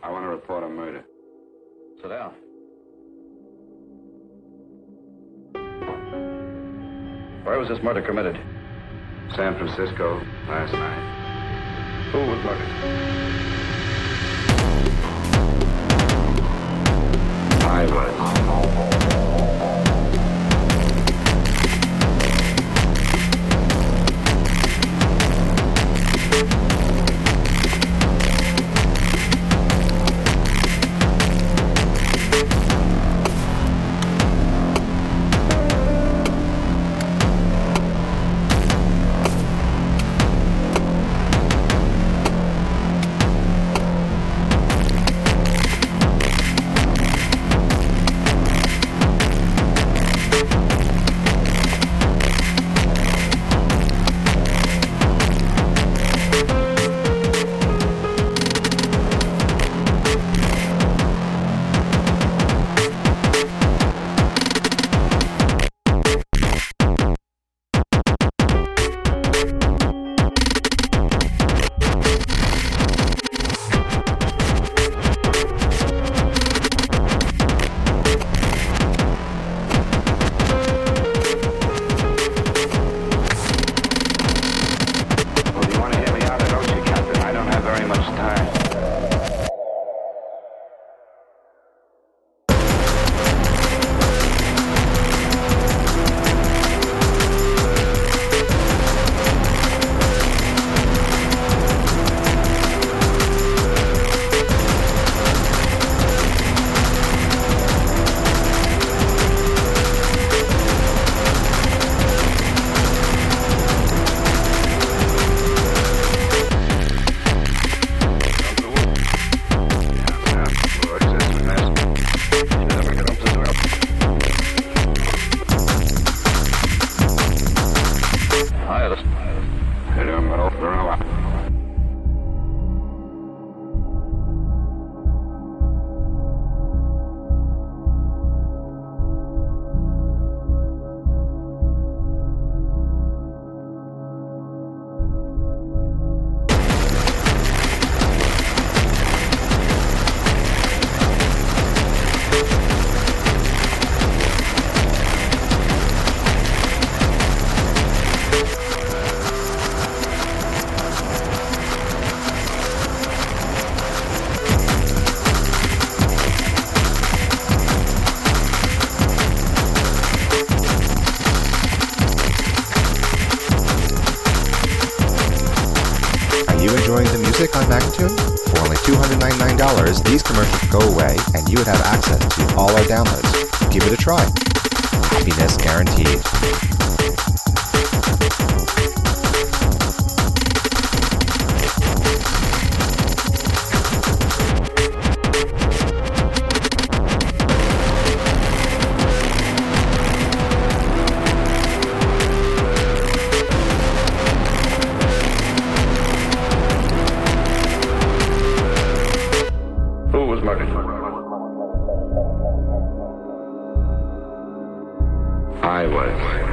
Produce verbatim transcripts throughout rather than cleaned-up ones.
I want to report a murder. Sit down. Where was this murder committed? San Francisco, last night. Who was murdered? I was. On Magnatune? For only two hundred ninety-nine dollars, these commercials go away and you would have access to all our downloads. Give it a try. Happiness guaranteed. I was.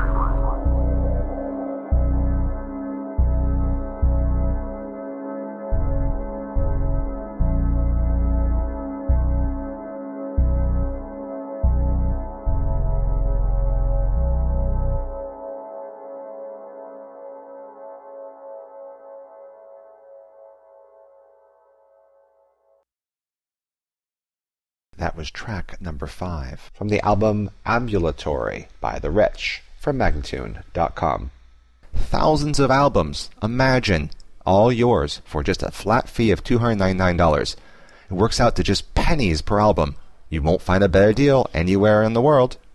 That was track number five from the album Ambulatory by The Rich from Magnatune dot com. Thousands of albums, imagine, all yours for just a flat fee of two hundred ninety-nine dollars. It works out to just pennies per album. You won't find a better deal anywhere in the world.